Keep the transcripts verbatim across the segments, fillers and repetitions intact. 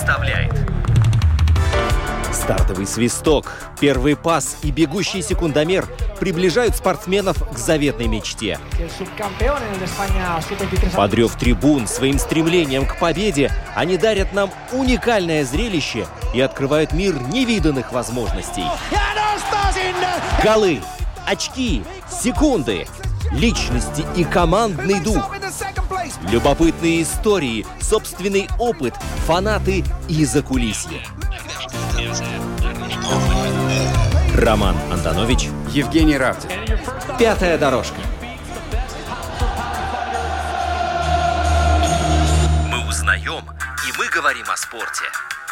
представляет стартовый свисток, первый пас и бегущий секундомер приближают спортсменов к заветной мечте. Под рев трибун своим стремлением к победе они дарят нам уникальное зрелище и открывают мир невиданных возможностей. Голы, очки, секунды, личности и командный дух. Любопытные истории, собственный опыт, фанаты и закулисье. Роман Антонович, Евгений Равдин. Пятая дорожка. Мы узнаем, и мы говорим о спорте.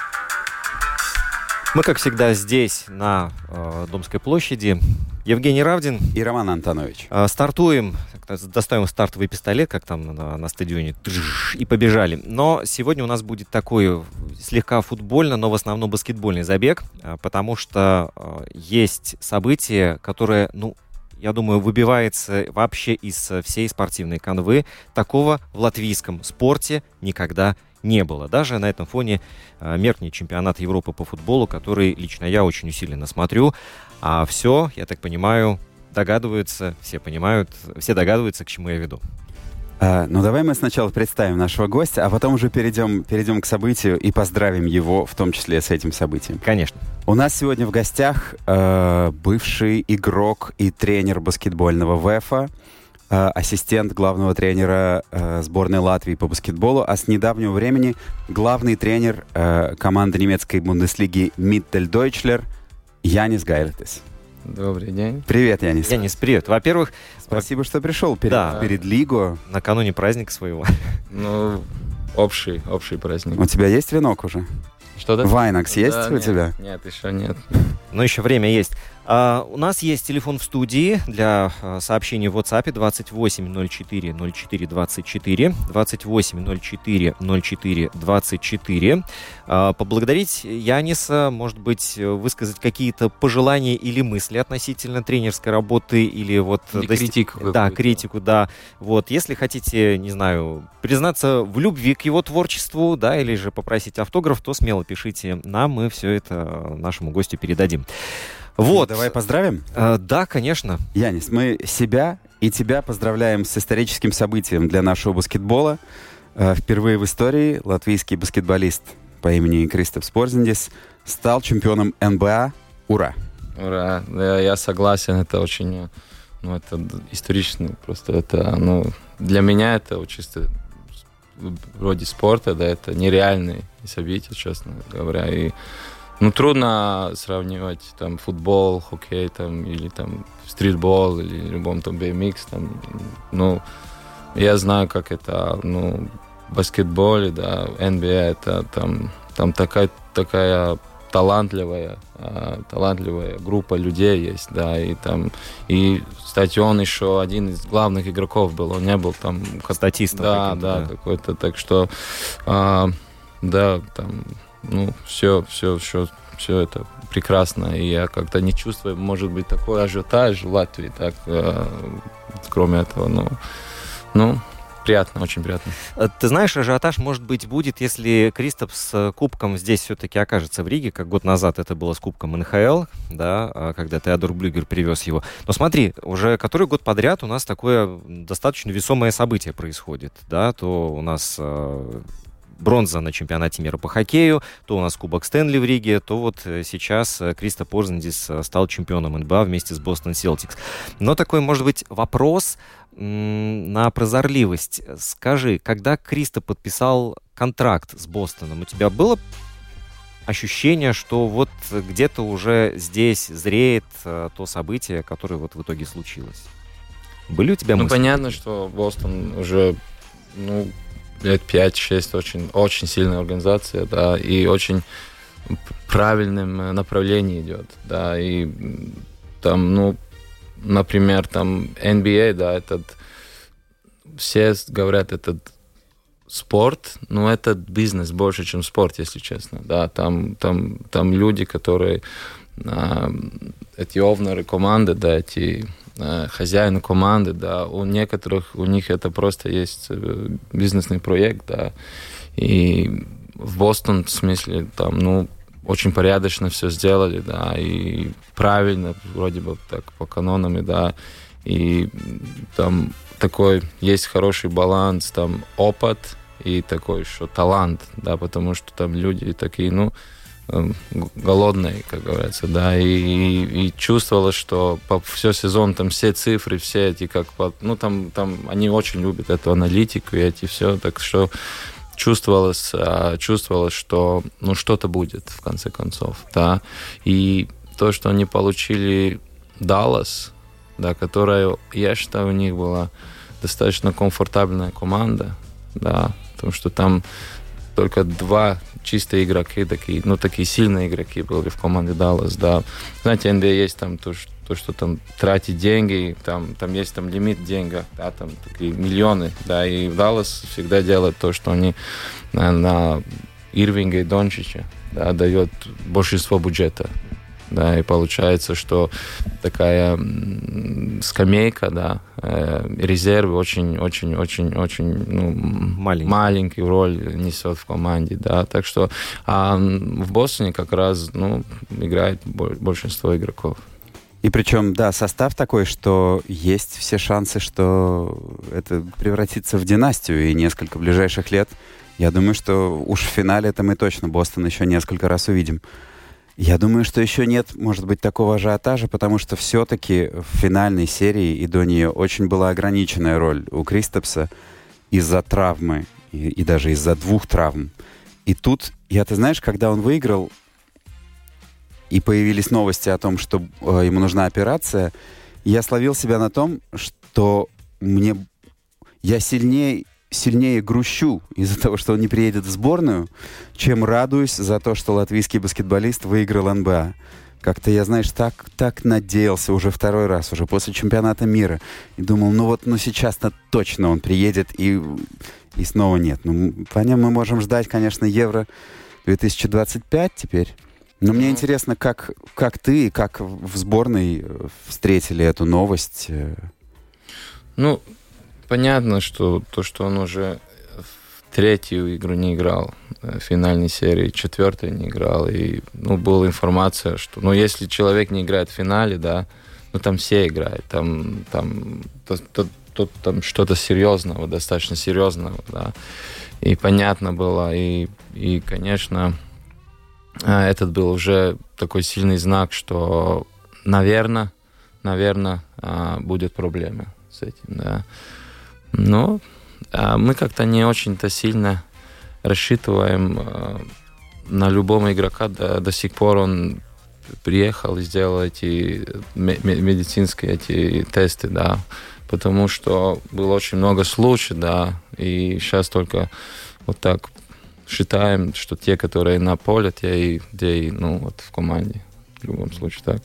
Мы, как всегда, здесь, на э, Домской площади. Евгений Равдин И Роман Антонович. Э, стартуем, доставим стартовый пистолет, как там на, на стадионе, и побежали. Но сегодня у нас будет такой слегка футбольно, но в основном баскетбольный забег, э, потому что э, есть событие, которое, ну, я думаю, выбивается вообще из всей спортивной канвы. Такого в латвийском спорте никогда не было. Даже на этом фоне э, меркнет чемпионат Европы по футболу, который лично я очень усиленно смотрю. А все, я так понимаю, догадываются, все понимают, все догадываются, к чему я веду. А, ну, давай мы сначала представим нашего гостя, а потом уже перейдем, перейдем к событию и поздравим его, в том числе с этим событием. Конечно. У нас сегодня в гостях э, бывший игрок и тренер баскетбольного ВЭФа, э, ассистент главного тренера э, сборной Латвии по баскетболу, а с недавнего времени главный тренер э, команды немецкой Бундеслиги Mitteldeutscher Янис Гайлетис. Добрый день. Привет, Янис. Янис, привет. Во-первых, спасибо, что пришел перед, да. перед Лигу. Накануне праздника своего. Ну, общий, общий праздник. У тебя есть венок уже? Что-то? Вайнакс есть да, у нет, тебя? Нет, еще нет. Но еще время есть. А, у нас есть телефон в студии для а, сообщений в WhatsApp двадцать восемь ноль четыре ноль четыре двадцать четыре, двадцать восемь ноль четыре ноль четыре двадцать четыре. А, поблагодарить Яниса, может быть, высказать какие-то пожелания или мысли относительно тренерской работы или вот... Или дост... критику. Да, критику, да. Вот, если хотите, не знаю, признаться в любви к его творчеству, да, или же попросить автограф, то смело пишите нам, мы все это нашему гостю передадим. Вот. Ну, давай поздравим? А, да, конечно. Янис, мы себя и тебя поздравляем с историческим событием для нашего баскетбола. А, впервые в истории латвийский баскетболист по имени Кристопс Порзингис стал чемпионом эн бэ а. Ура! Ура! Я, я согласен, это очень, ну, это исторично, просто это, ну, для меня это чисто вроде спорта, да, это нереальные события, честно говоря, и ну, трудно сравнивать там футбол, хоккей там, или там стритбол, или любом там би эм икс. Там, ну, я знаю, как это, ну, в баскетболе, да, эн би эй, это там, там такая, такая талантливая, а, талантливая группа людей есть, да, и там, и, кстати, он еще один из главных игроков был, он не был там... Статистом. Да, да, да, какой-то, так что, а, да, там... Ну, все, все, все, все это прекрасно. И я как-то не чувствую, может быть, такой ажиотаж в Латвии, так, э, кроме этого, ну, ну, приятно, очень приятно. Ты знаешь, ажиотаж, может быть, будет, если Кристоп с кубком здесь все-таки окажется в Риге, как год назад это было с кубком эн ха эл, да, когда Теодор Блюгер привез его. Но смотри, уже который год подряд у нас такое достаточно весомое событие происходит, да, то у нас... бронза на чемпионате мира по хоккею, то у нас Кубок Стэнли в Риге, то вот сейчас Кристопс Порзингис стал чемпионом эн бэ а вместе с Бостон Селтикс. Но такой, может быть, вопрос м- на прозорливость. Скажи, когда Кристоп подписал контракт с Бостоном, у тебя было ощущение, что вот где-то уже здесь зреет а, то событие, которое вот в итоге случилось? Были у тебя мысли? Ну, понятно, что Бостон уже, ну, лет пять-шесть, очень, очень сильная организация, да, и очень правильным направлении идет, да, и там, ну, например, там эн би эй, да, этот, все говорят, этот спорт, но это бизнес больше, чем спорт, если честно, да, там, там, там люди, которые, а, эти овнеры команды, да, эти хозяины команды, да, у некоторых, у них это просто есть бизнесный проект, да, и в Бостон, в смысле, там, ну, очень порядочно все сделали, да, и правильно, вроде бы так, по канонам, да, и там такой есть хороший баланс, там, опыт и такой еще талант, да, потому что там люди такие, ну, голодные, как говорится, да, и, и, и чувствовалось, что по все сезон там все цифры, все эти, как, ну, там, там они очень любят эту аналитику и эти все, так что чувствовалось, чувствовалось, что, ну, что-то будет, в конце концов, да, и то, что они получили Даллас, да, которая, я считаю, у них была достаточно комфортабельная команда, да, потому что там только два чистые игроки, такие, ну, такие сильные игроки были в команде Даллас, да. Знаете, эн би эй есть там то, что, то, что там тратить деньги, там, там есть там лимит денег, да, там такие миллионы, да, и Даллас всегда делает то, что они на, на Ирвинга и Дончича, да, дает большинство бюджета. Да, и получается, что такая скамейка, да, э, резервы очень-очень-очень-очень ну, маленький. маленькую роль несет в команде, да, так что а в Бостоне как раз, ну, играет большинство игроков. И причем, да, состав такой, что есть все шансы, что это превратится в династию, и несколько ближайших лет, я думаю, что уж в финале это мы точно Бостон еще несколько раз увидим. Я думаю, что еще нет, может быть, такого ажиотажа, потому что все-таки в финальной серии и до нее очень была ограниченная роль у Кристапса из-за травмы и, и даже из-за двух травм. И тут, я, ты знаешь, когда он выиграл и появились новости о том, что э, ему нужна операция, я словил себя на том, что мне я сильнее сильнее грущу из-за того, что он не приедет в сборную, чем радуюсь за то, что латвийский баскетболист выиграл эн бэ а. Как-то я, знаешь, так, так надеялся уже второй раз, уже после чемпионата мира. И думал, ну вот, ну сейчас-то точно он приедет, и, и снова нет. Ну, по ним мы можем ждать, конечно, Евро две тысячи двадцать пять теперь. Но мне интересно, как, как ты, как в сборной встретили эту новость? Ну, понятно, что то, что он уже в третью игру не играл, в финальной серии, четвертой не играл, и, ну, была информация, что, ну, если человек не играет в финале, да, ну, там все играют, там, там, то, то, то, там что-то серьезного, достаточно серьезного, да, и понятно было, и, и, конечно, этот был уже такой сильный знак, что, наверное, наверное, будет проблема с этим, да. Но а, мы как-то не очень-то сильно рассчитываем а, на любого игрока. До, до сих пор он приехал и сделал эти медицинские эти тесты, да, потому что было очень много случаев, да, и сейчас только вот так считаем, что те, которые на поле, те и, те и ну, вот в команде. В любом случае так.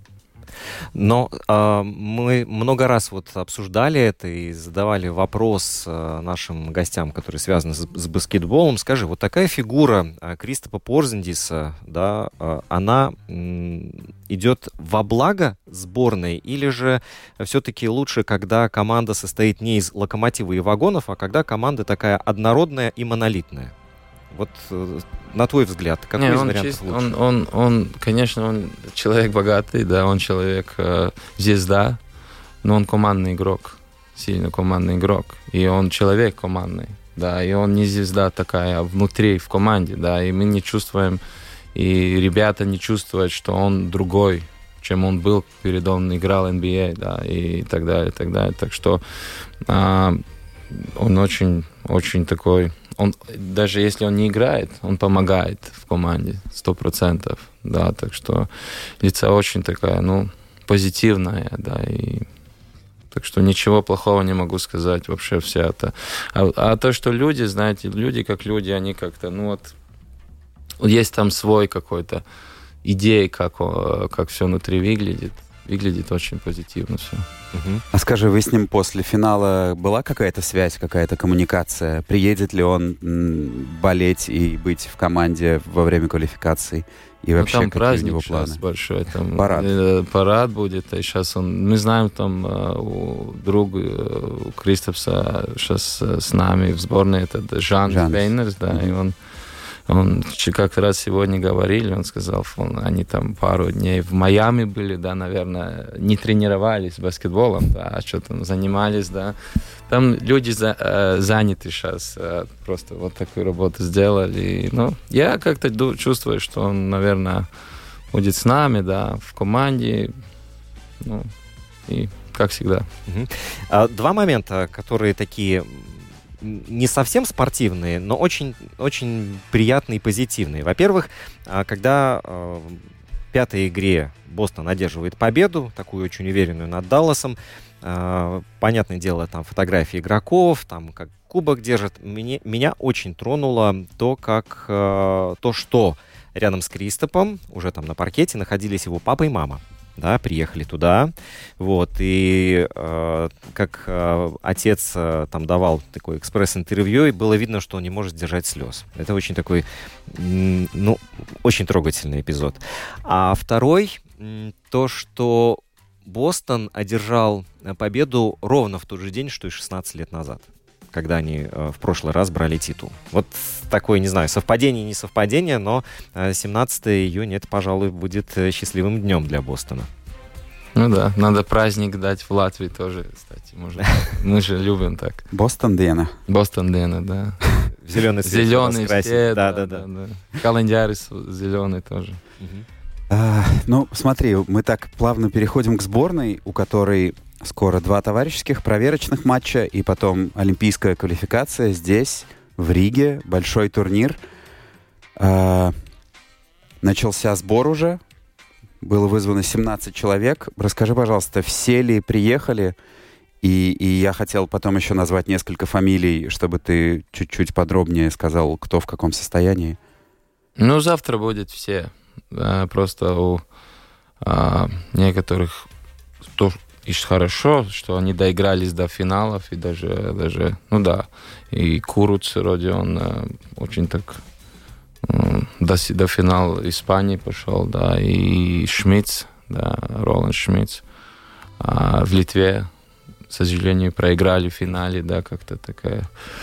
Но э, мы много раз вот обсуждали это и задавали вопрос э, нашим гостям, которые связаны с, с баскетболом. Скажи, вот такая фигура э, Кристопа Порзингиса, да, э, она э, идет во благо сборной, или же все-таки лучше, когда команда состоит не из локомотива и вагонов, а когда команда такая однородная и монолитная? Вот на твой взгляд, какой Не, из он вариантов чист, лучше? Он, он, он, конечно, он человек богатый, да, он человек э, звезда, но он командный игрок, сильно командный игрок, и он человек командный, да, и он не звезда такая внутри, в команде, да, и мы не чувствуем, и ребята не чувствуют, что он другой, чем он был, перед он играл эн би эй, да, и так далее, и так далее, так что э, он очень, очень такой... Он, даже если он не играет, он помогает в команде сто процентов, да, так что лица очень такая, ну, позитивная, да, и так что ничего плохого не могу сказать вообще все это. А, а то, что люди, знаете, люди как люди, они как-то, ну вот, есть там свой какой-то идея, как, как все внутри выглядит, выглядит очень позитивно все. Угу. А скажи, вы с ним после финала была какая-то связь, какая-то коммуникация? Приедет ли он м, болеть и быть в команде во время квалификации? И вообще, ну, там какие праздник у него планы? большой, там парад. Э, парад будет, и сейчас он, мы знаем, там э, у друга э, у Кристапса сейчас э, с нами в сборной, это Жан Вейнерс, да, mm-hmm. и он он как раз сегодня говорили, он сказал, он, они там пару дней в Майами были, да, наверное, не тренировались баскетболом, да, а что там занимались, да. Там люди за, э, заняты сейчас, э, просто вот такую работу сделали. Ну, я как-то чувствую, что он, наверное, будет с нами, да, в команде, ну, и как всегда. Угу. А, два момента, которые такие не совсем спортивные, но очень, очень приятные и позитивные. Во-первых, когда в пятой игре Бостон одерживает победу, такую очень уверенную над Далласом, понятное дело, там фотографии игроков, там как кубок держат. Мне, меня очень тронуло то, как то, что рядом с Кристопом, уже там на паркете, находились его папа и мама. Да, приехали туда, вот, и э, как э, отец э, там давал такое экспресс-интервью, и было видно, что он не может сдержать слез. Это очень такой, м, ну, очень трогательный эпизод. А второй, м, то, что Бостон одержал победу ровно в тот же день, что и шестнадцать лет назад, когда они э, в прошлый раз брали титул. Вот такое, не знаю, совпадение, не совпадение, но э, семнадцатого июня это, пожалуй, будет счастливым днем для Бостона. Ну да, надо праздник дать в Латвии тоже, кстати. Можно. Мы же любим так. Бостон Дена. Бостон Дена, да. Зеленый цвет. Зеленый цвет, да, да, да. Календарь зеленый тоже. А, ну, смотри, мы так плавно переходим к сборной, у которой скоро два товарищеских проверочных матча и потом олимпийская квалификация здесь, в Риге, большой турнир. А, начался сбор уже, было вызвано семнадцать человек. Расскажи, пожалуйста, все ли приехали? И, и я хотел потом еще назвать несколько фамилий, чтобы ты чуть-чуть подробнее сказал, кто в каком состоянии. Ну, завтра будет все. Просто у а, некоторых то, и хорошо, что они доигрались до финалов, и даже, даже ну да, и Куруц, вроде он очень так до, до финала Испании пошел, да, и Шмидц, да, Роланд Шмидц. А в Литве, к сожалению, проиграли в финале, да, как-то такая.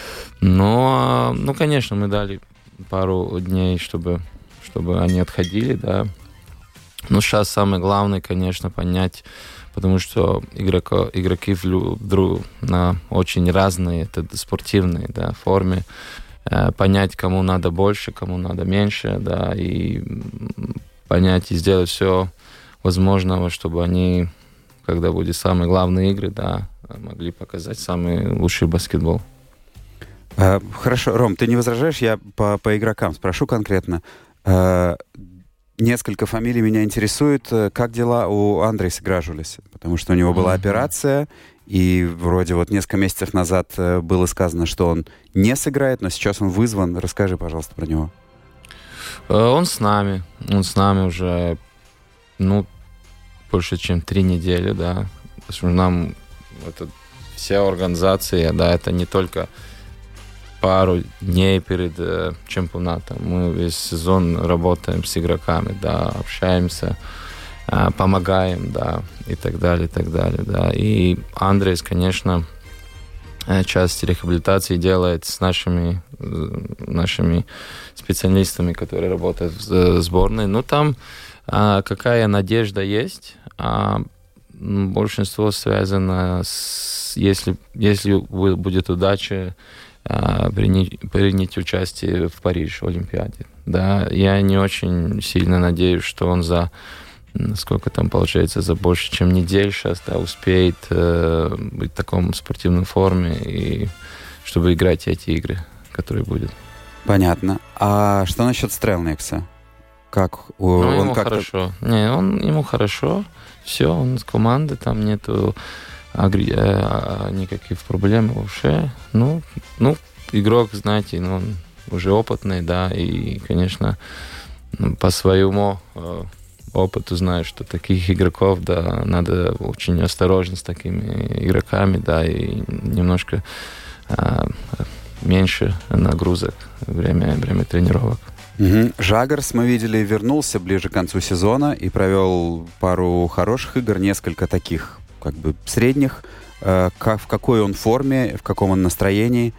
Но, ну, конечно, мы дали пару дней, чтобы, чтобы они отходили, да. Но сейчас самое главное, конечно, понять, потому что игроко, игроки вдруг на очень разные, это спортивные, да, форме. Понять, кому надо больше, кому надо меньше, да, и понять и сделать все возможного, чтобы они, когда будут самые главные игры, да, могли показать самый лучший баскетбол. А, хорошо, Ром, ты не возражаешь? Я по, по игрокам спрошу конкретно. А, несколько фамилий меня интересует. Как дела у Андрейса Гражулиса? Потому что у него была mm-hmm. операция, и вроде вот несколько месяцев назад было сказано, что он не сыграет, но сейчас он вызван. Расскажи, пожалуйста, про него. Он с нами. Он с нами уже, ну, больше, чем три недели, да. Потому что нам это, вся организация, да, это не только пару дней перед э, чемпионатом. Мы весь сезон работаем с игроками, да, общаемся, э, помогаем, да, и так далее, и так далее, да. И Андрейс, конечно, часть рехабилитации делает с нашими, нашими специалистами, которые работают в сборной. Ну, там э, какая надежда есть, а большинство связано с, если, если будет удача, Принять, принять участие в Париже, в Олимпиаде. Да, я не очень сильно надеюсь, что он за, сколько там получается, за больше, чем неделю сейчас, да, успеет э, быть в таком спортивной форме, и чтобы играть эти игры, которые будут. Понятно. А что насчет Стрелникса? Как? Ну, он ему как-то... хорошо. Не, он, ему хорошо. Все, он с командой, там нету Агри... а, никаких проблем вообще. Ну, ну, игрок, знаете, ну, он уже опытный, да, и, конечно, по своему э, опыту знаю, что таких игроков, да, надо очень осторожно с такими игроками, да, и немножко э, меньше нагрузок время, время тренировок. Угу. Жагарс, мы видели, вернулся ближе к концу сезона и провел пару хороших игр, несколько таких как бы средних. Э, как, в какой он форме, в каком он настроении?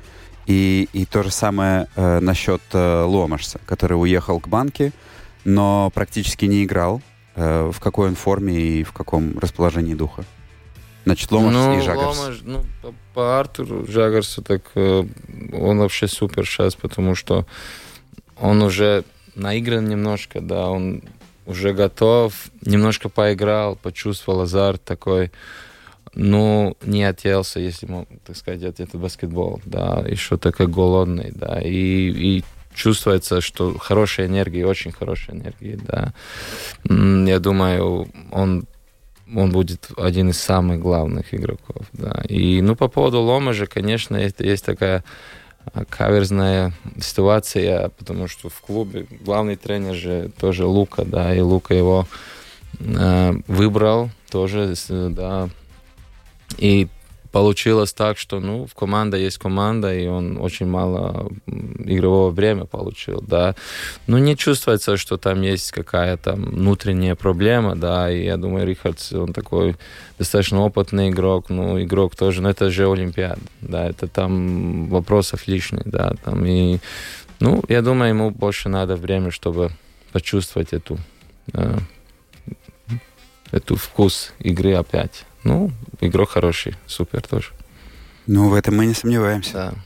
И, и то же самое э, насчет э, Ломашса, который уехал к Банке, но практически не играл. Э, в какой он форме и в каком расположении духа? Значит, Ломаш ну, и Жагарс. Ломаш, ну, по, по Артуру Жагарсу, так э, он вообще супер сейчас, потому что он уже наигран немножко, да, он уже готов, немножко поиграл, почувствовал азарт такой, ну, не отъелся, если можно так сказать, этот баскетбол, да, еще такой голодный, да, и, и чувствуется, что хорошая энергия, очень хорошая энергия, да. Я думаю, он он будет один из самых главных игроков, да. И, ну, по поводу Ломажа, конечно, есть, есть такая каверзная ситуация, потому что в клубе главный тренер же тоже Лука, да, и Лука его э, выбрал тоже, да. И получилось так, что, ну, в команде есть команда, и он очень мало игрового времени получил, да. Но не чувствуется, что там есть какая-то внутренняя проблема, да, и я думаю, Рихардс, он такой достаточно опытный игрок, ну, игрок тоже, но это же Олимпиада, да, это там вопросов лишних, да, там, и, ну, я думаю, ему больше надо время, чтобы почувствовать эту, э, эту вкус игры опять. Ну, игрок хороший, супер тоже. Ну, в этом мы не сомневаемся.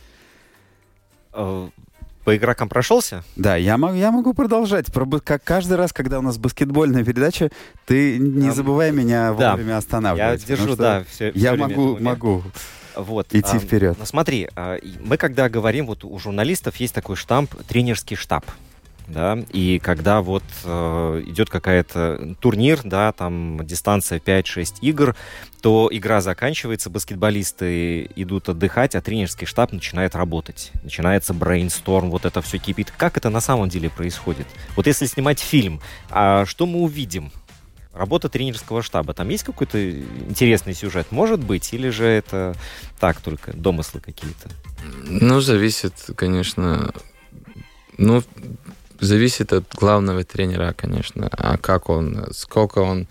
Да. По игрокам прошелся? Да, я могу, я могу продолжать. Как каждый раз, когда у нас баскетбольная передача, ты не забывай меня вовремя да. останавливать. Я держу, да, все, Я все могу, могу вот. идти а, вперед. Ну, смотри, мы когда говорим, вот у журналистов есть такой штамп «тренерский штаб». Да, и когда вот э, идет какая-то турнир, да, там дистанция пять-шесть игр, то игра заканчивается, баскетболисты идут отдыхать, а тренерский штаб начинает работать. Начинается брейнсторм, вот это все кипит. Как это на самом деле происходит? Вот если снимать фильм, а что мы увидим? Работа тренерского штаба. Там есть какой-то интересный сюжет? Может быть? Или же это так только, домыслы какие-то? Ну, зависит, конечно. Ну, зависит от главного тренера, конечно, а как он, сколько он,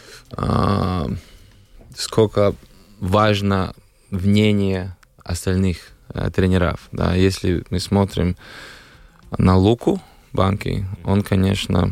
а, сколько важно мнение остальных а, тренеров. Да. Если мы смотрим на Луку Банки, он, конечно,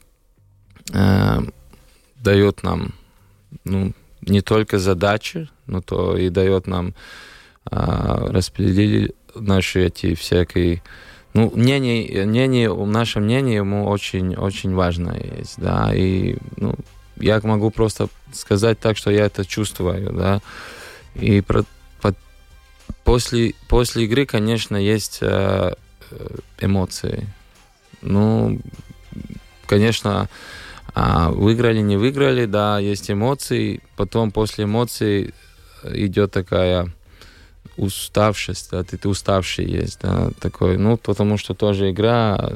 а, дает нам, ну, не только задачи, но то и дает нам а, распределить наши эти всякие. Ну, мнение, мнение, наше мнение ему очень-очень важно есть, да, и, ну, я могу просто сказать так, что я это чувствую, да, и про, по, после, после игры, конечно, есть э, эмоции, ну, конечно, э, выиграли, не выиграли, да, есть эмоции, потом после эмоций идет такая уставшесть, да, ты, ты уставший есть, да, такой, ну, потому что тоже игра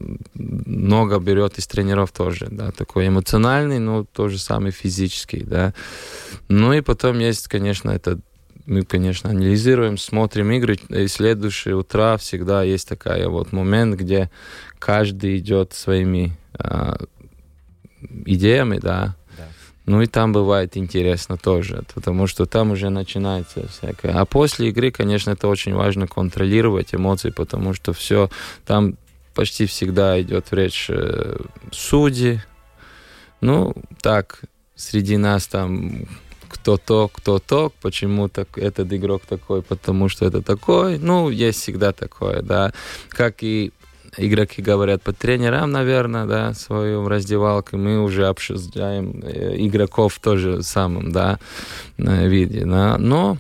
много берет из тренеров тоже, да, такой эмоциональный, но тоже самый физический, да. Ну, и потом есть, конечно, это, мы, конечно, анализируем, смотрим игры, и следующее утро всегда есть такая вот момент, где каждый идет своими а, идеями, да. Ну и там бывает интересно тоже, потому что там уже начинается всякое. А после игры, конечно, это очень важно контролировать эмоции, потому что все, там почти всегда идет речь э, судьи. Ну, так, среди нас там кто-то, кто-то, почему так, этот игрок такой, потому что это такой. Ну, есть всегда такое, да. Как и игроки говорят по тренерам, наверное, да, свою раздевалку, мы уже обсуждаем игроков в том же самом, да, виде, да. Но,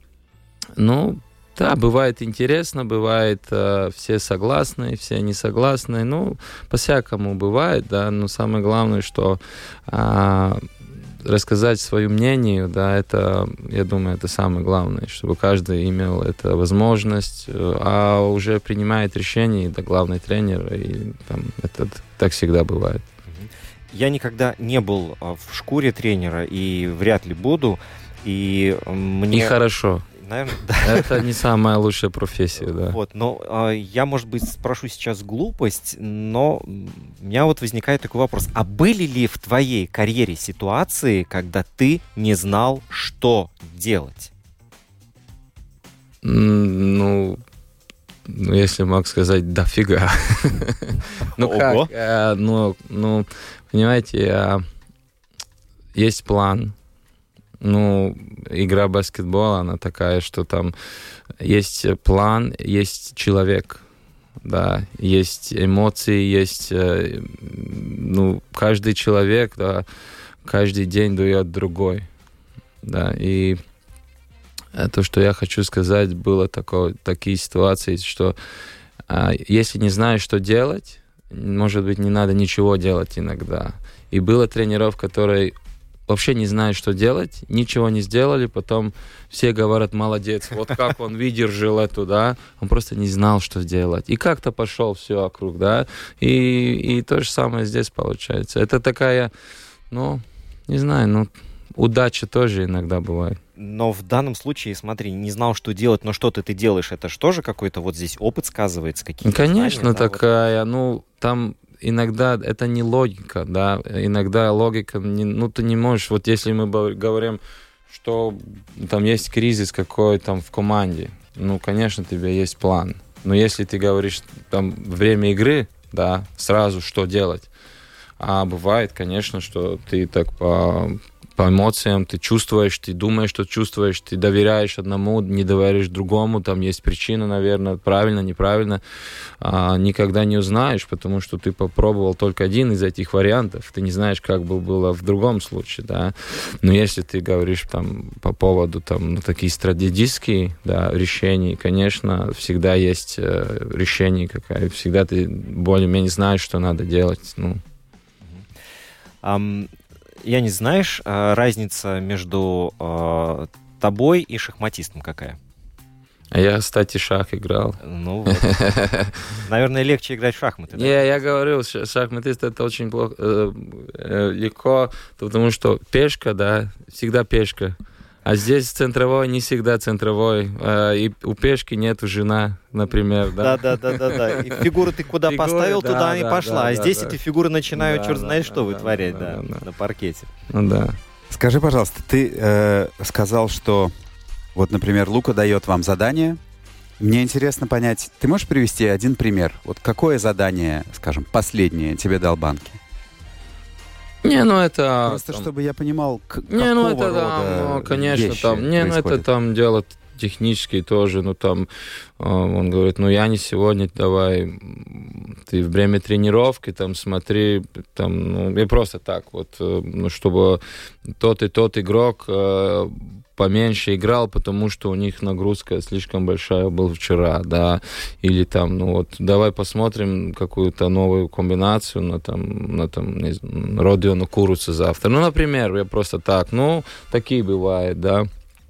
ну, да, бывает интересно, бывает э, все согласны, все не согласны, ну, по-всякому бывает, да, но самое главное, что э, рассказать свое мнение, да, это, я думаю, это самое главное, чтобы каждый имел эту возможность, а уже принимает решение, да, главный тренер, и там, это так всегда бывает. Я никогда не был в шкуре тренера и вряд ли буду, и мне... И хорошо. Наверное, да. Это не самая лучшая профессия, да. Вот, но э, я, может быть, спрошу сейчас глупость, но у меня вот возникает такой вопрос. А были ли в твоей карьере ситуации, когда ты не знал, что делать? Ну, ну, если мог сказать, дофига. Ну как, ну, ну, понимаете, есть план. Ну, игра баскетбола, она такая, что там есть план, есть человек, да, есть эмоции, есть, ну, каждый человек, да, каждый день дает другой, да, и то, что я хочу сказать, было такое, такие ситуации, что а, если не знаешь, что делать, может быть, не надо ничего делать иногда. И было тренеров, которые вообще не знают, что делать, ничего не сделали, потом все говорят, молодец, вот как он выдержал эту, да, он просто не знал, что делать. И как-то пошел все вокруг, да, и, и то же самое здесь получается. Это такая, ну, не знаю, ну, удача тоже иногда бывает. Но в данном случае, смотри, не знал, что делать, но что-то ты делаешь, это же тоже какой-то вот здесь опыт сказывается? Какие-то Конечно, знания, да, такая, вот. Ну, там иногда это не логика, да, иногда логика, не, ну, ты не можешь, вот если мы говорим, что там есть кризис какой там в команде, ну, конечно, у тебя есть план, но если ты говоришь, там, время игры, да, сразу что делать, а бывает, конечно, что ты так по... по эмоциям, ты чувствуешь, ты думаешь, что чувствуешь, ты доверяешь одному, не доверяешь другому, там есть причина, наверное, правильно, неправильно, а, никогда не узнаешь, потому что ты попробовал только один из этих вариантов, ты не знаешь, как бы было в другом случае, да, но если ты говоришь там по поводу там, ну, такие стратегические, да, решений, конечно, всегда есть э, решение какое, всегда ты более-менее знаешь, что надо делать, ну. Um... Я не знаешь, разница между э, тобой и шахматистом какая? А я, кстати, шах играл. Ну вот. Наверное, легче играть в шахматы. Не, да? Я говорил, шахматист это очень плохо, э, э, легко, потому что пешка, да, всегда пешка. А здесь центровой не всегда центровой. Э, и у пешки нету жена, например, да? Да, да, да, да, да. И фигуру ты куда фигуры, поставил, да, туда да, и пошла. Да, а да, здесь да. Эти фигуры начинают да, черт да, знает да, что да, вытворять, да, да, да, да, на паркете. Ну да. Скажи, пожалуйста, ты э, сказал, что вот, например, Лука дает вам задание. Мне интересно понять, ты можешь привести один пример? Вот какое задание, скажем, последнее тебе дал Банки? Не, ну это... Просто там... чтобы я понимал, к- не, ну какого это, рода да, ну, конечно, там, не, ну это там дело технические тоже, ну там, он говорит, ну я не сегодня, давай, ты в время тренировки, там, смотри, там, ну, и просто так вот, ну, чтобы тот и тот игрок поменьше играл, потому что у них нагрузка слишком большая была вчера, да, или там, ну вот, давай посмотрим какую-то новую комбинацию на там, на там, не знаю, Родиону Куруцу завтра. Ну, например, я просто так, ну, такие бывают, да.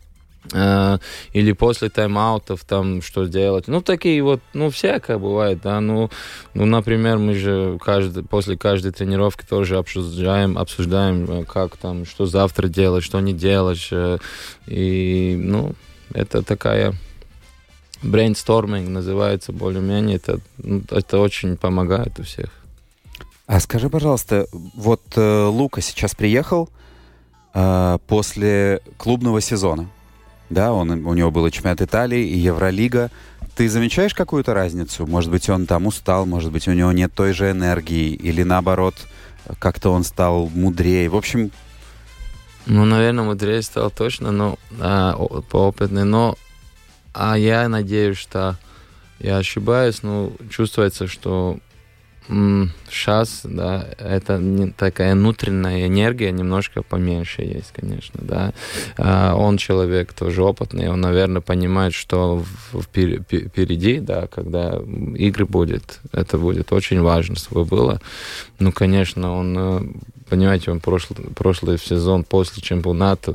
Или после тайм-аутов там что делать. Ну, такие вот, ну, всякое бывает, да. Ну, ну например, мы же каждый, после каждой тренировки тоже обсуждаем, обсуждаем, как там, что завтра делать, что не делать. И, ну, это такая брейнсторминг называется более-менее. Это, это очень помогает у всех. А скажи, пожалуйста, вот э, Лука сейчас приехал э, после клубного сезона. Да, он, у него был и чемпионат Италии, и Евролига. Ты замечаешь какую-то разницу? Может быть, он там устал, может быть, у него нет той же энергии, или наоборот, как-то он стал мудрее. В общем... Ну, наверное, мудрее стал точно, но а, поопытный. Но а я надеюсь, что я ошибаюсь, но чувствуется, что сейчас, да, это не, такая внутренняя энергия немножко поменьше есть, конечно, да. А он человек тоже опытный, он, наверное, понимает, что впереди, да, когда игры будет, это будет очень важно, чтобы было. Ну, конечно, он, понимаете, он прошлый, прошлый сезон после чемпионата,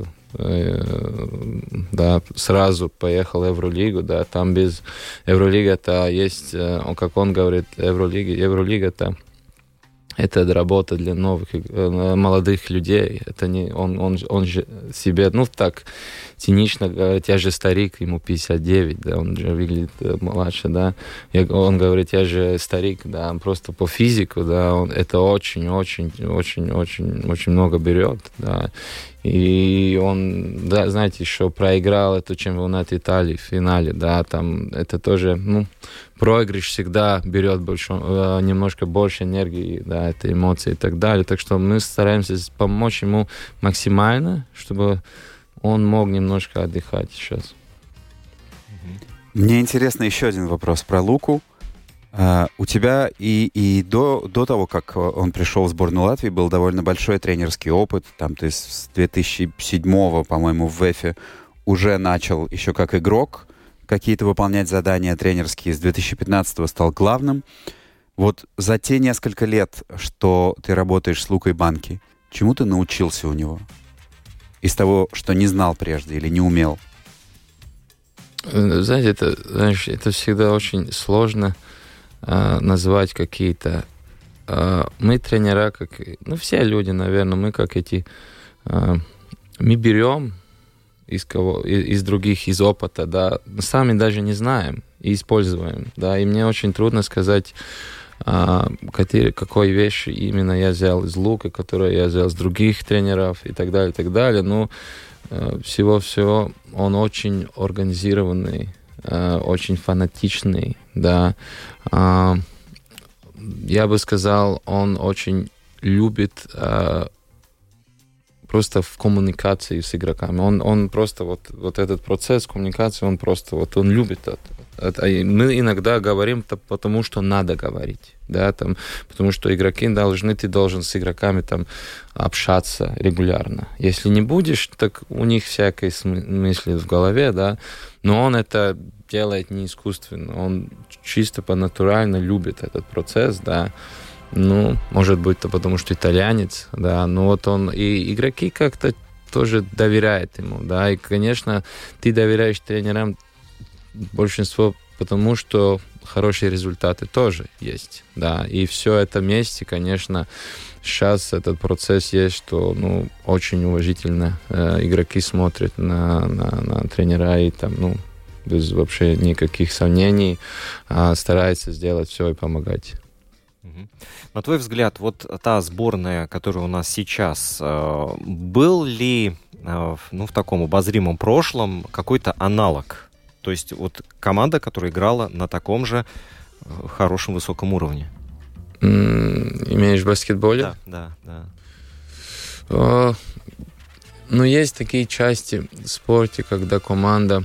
да, сразу поехал в Евролигу, да, там без Евролига-то есть, как он говорит, Евролига, Евролига-то это работа для новых, молодых людей, это не, он, он, он же себе, ну, так, цинично говорит, я же старик, ему пятьдесят девять, да, он же выглядит младше, да, я, он говорит, я же старик, да, просто по физику, да, он, это очень, очень, очень, очень, очень много берет, да, И он, да, знаете, еще проиграл эту чемпионат Италии в финале, да, там это тоже, ну, проигрыш всегда берет больше, немножко больше энергии, да, это эмоции и так далее. Так что мы стараемся помочь ему максимально, чтобы он мог немножко отдыхать сейчас. Мне интересно еще один вопрос про Луку. Uh, у тебя и, и до, до того, как он пришел в сборную Латвии, был довольно большой тренерский опыт. Там ты с две тысячи седьмого, по-моему, в ВЭФе уже начал еще как игрок какие-то выполнять задания тренерские. С две тысячи пятнадцатого стал главным. Вот за те несколько лет, что ты работаешь с Лукой Банки, чему ты научился у него? Из того, что не знал прежде или не умел? Знаете, это, знаешь, это всегда очень сложно назвать какие-то... Мы тренера, как... Ну, все люди, наверное, мы как эти... Мы берем из, кого, из других, из опыта, да, сами даже не знаем и используем, да, и мне очень трудно сказать, какие, какой вещи именно я взял из Лука, которые я взял с других тренеров и так далее, и так далее. Но всего-всего он очень организированный, очень фанатичный, да. Я бы сказал, он очень любит просто в коммуникации с игроками. Он, он просто вот, вот этот процесс коммуникации, он просто вот он любит это. это. Мы иногда говорим это потому, что надо говорить, да, там, потому что игроки должны, ты должен с игроками там общаться регулярно. Если не будешь, так у них всякие мысли в голове, да, но он это делает не искусственно, он чисто по-натурально любит этот процесс, да. Ну, может быть, это потому, что итальянец, да, но вот он, и игроки как-то тоже доверяют ему, да, и, конечно, ты доверяешь тренерам большинство, потому что хорошие результаты тоже есть, да, и все это вместе, конечно, сейчас этот процесс есть, что, ну, очень уважительно э, игроки смотрят на, на, на тренера и там, ну, без вообще никаких сомнений а старается сделать все и помогать. На твой взгляд, вот та сборная, которая у нас сейчас, был ли, ну, в таком обозримом прошлом какой-то аналог? То есть вот команда, которая играла на таком же хорошем высоком уровне? Имеешь в баскетболе? Да, да, да. О, ну, есть такие части в спорте, когда команда...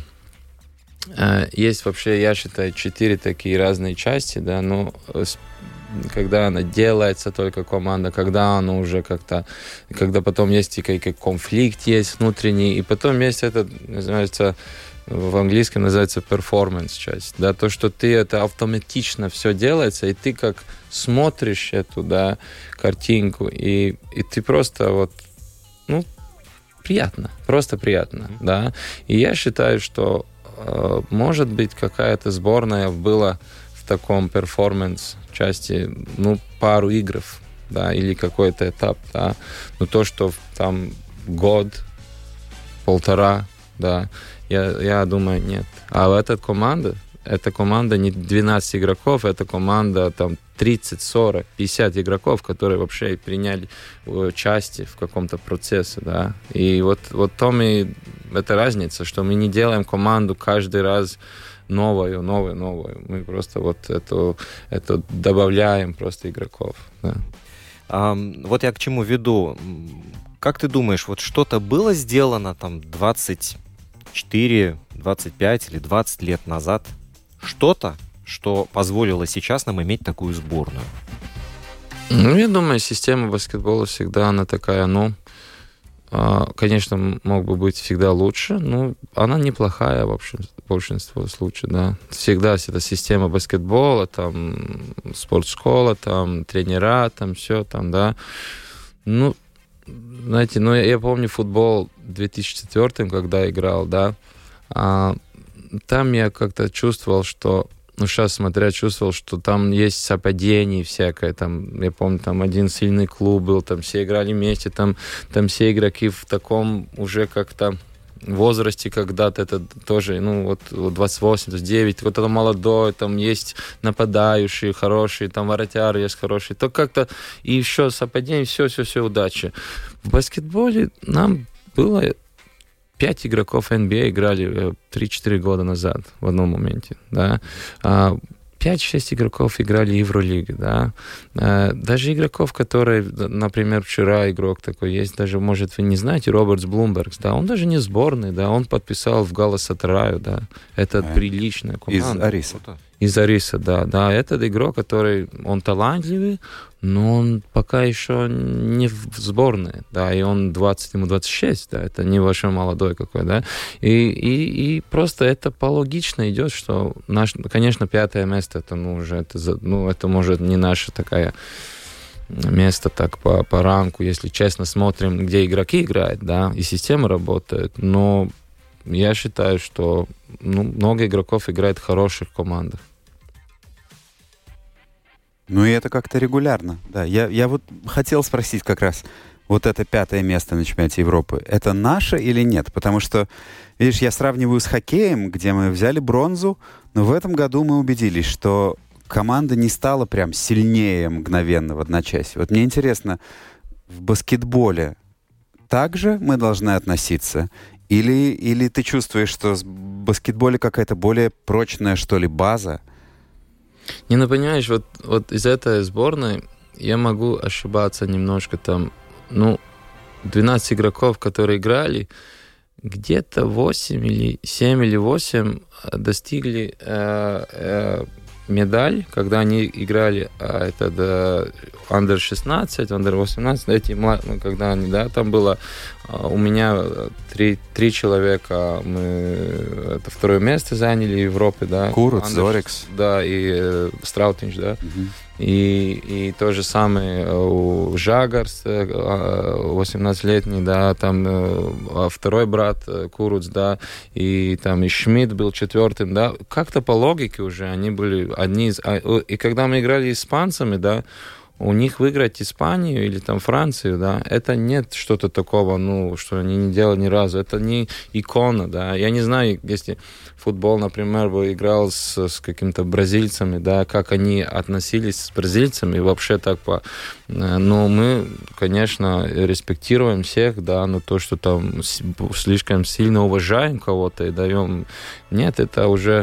Есть вообще, я считаю, четыре такие разные части, да, но когда она делается только команда, когда она уже как-то, когда потом есть и какой-то конфликт есть внутренний, и потом есть это, называется, в английском называется performance часть, да, то, что ты это автоматично все делается, и ты как смотришь эту, да, картинку, и, и ты просто вот, ну, приятно, просто приятно, mm-hmm. да, и я считаю, что э, может быть какая-то сборная была в таком перформанс части, ну, пару игр, да, или какой-то этап, да, но то, что там год, полтора, да, я, я думаю, нет. А эта команда, эта команда не двенадцать игроков, это команда там тридцать, сорок, пятьдесят игроков, которые вообще приняли участие в каком-то процессе, да. И вот, вот то мы, это разница, что мы не делаем команду каждый раз новую, новую, новую. Мы просто вот это, это добавляем просто игроков, да. А, вот я к чему веду. Как ты думаешь, вот что-то было сделано там двадцать четыре, двадцать пять или двадцать лет назад? Что-то, что позволило сейчас нам иметь такую сборную? Ну, я думаю, система баскетбола всегда она такая, ну, конечно, мог бы быть всегда лучше, но она неплохая в общем, большинстве случаев, да. Всегда эта система баскетбола, там, спортшкола, там, тренера, там, все, там, да. Ну, знаете, ну, я, я помню футбол в две тысячи четвёртом, когда играл, да, а, там я как-то чувствовал, что, ну, сейчас смотря, чувствовал, что там есть совпадение всякое, там, я помню, там один сильный клуб был, там все играли вместе, там, там все игроки в таком уже как-то возрасте когда-то, это тоже, ну, вот двадцать восемь, двадцать девять, вот это молодой, там есть нападающие хорошие, там воротяр есть хороший, то как-то и еще совпадение, все-все-все удачи. В баскетболе нам было пять игроков эн би эй играли три-четыре года назад в одном моменте, да. пять-шесть игроков играли в Евролиге, да. Даже игроков, которые, например, вчера игрок такой есть, даже, может, вы не знаете, Робертс Блумбергс, да, он даже не сборный, да, он подписал в Галасараю, да. Это а, приличная команда. Из Ариса. Из Ариса, да. Да, этот игрок, который, он талантливый, но он пока еще не в сборной, да, и он двадцать, ему двадцать шесть, да, это не вообще молодой какой, да, и, и, и просто это пологично идет, что, наш, конечно, пятое место, это, ну, уже, это, ну, это, может, не наша такая место так по, по ранку, если честно смотрим, где игроки играют, да, и система работает, но я считаю, что, ну, много игроков играет в хороших командах. Ну и это как-то регулярно, да. Я, я вот хотел спросить как раз, вот это пятое место на чемпионате Европы, это наше или нет? Потому что, видишь, я сравниваю с хоккеем, где мы взяли бронзу, но в этом году мы убедились, что команда не стала прям сильнее мгновенно в одночасье. Вот мне интересно, в баскетболе также мы должны относиться? Или, или ты чувствуешь, что в баскетболе какая-то более прочная, что ли, база? Не, ну, понимаешь, вот, вот из этой сборной я могу ошибаться немножко там, ну, двенадцать игроков, которые играли, где-то восемь или семь или восемь достигли э, э, медаль, когда они играли э, это да, андер шестнадцать, андер восемнадцать, эти, ну, когда они, да, там было э, у меня три, три человека, мы это второе место заняли в Европе, да. Куруц, Зорикс. Да, и э, Страутинч, да. Угу. И, и то же самое у Жагарс, восемнадцатилетний, да, там второй брат Куруц, да, и там и Шмидт был четвертым, да. Как-то по логике уже они были одни из... И когда мы играли с испанцами, да, у них выиграть Испанию или там Францию, да, это нет что-то такого, ну, что они не делали ни разу. Это не икона, да. Я не знаю, если футбол, например, бы играл с, с какими-то бразильцами, да, как они относились с бразильцами, вообще так по... Но мы, конечно, респектируем всех, да, но то, что там слишком сильно уважаем кого-то и даем... Нет, это уже,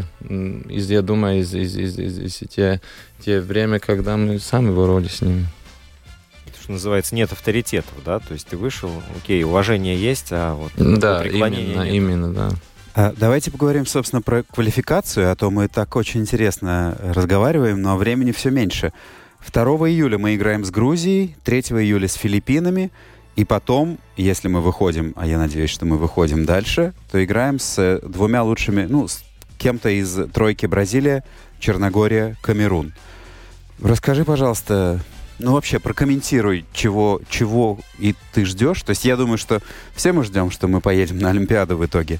я думаю, из, из, из, из, из те, те время, когда мы сами боролись с ними. Это, что называется, нет авторитетов, да? То есть ты вышел, окей, уважение есть, а вот да, именно, нет. именно, да. А, давайте поговорим, собственно, про квалификацию, а то мы так очень интересно разговариваем, но времени все меньше. второго июля мы играем с Грузией, третьего июля с Филиппинами, и потом, если мы выходим, а я надеюсь, что мы выходим дальше, то играем с двумя лучшими, ну, с кем-то из тройки Бразилия, Черногория, Камерун. Расскажи, пожалуйста, ну, вообще прокомментируй, чего, чего и ты ждешь. То есть я думаю, что все мы ждем, что мы поедем на Олимпиаду в итоге.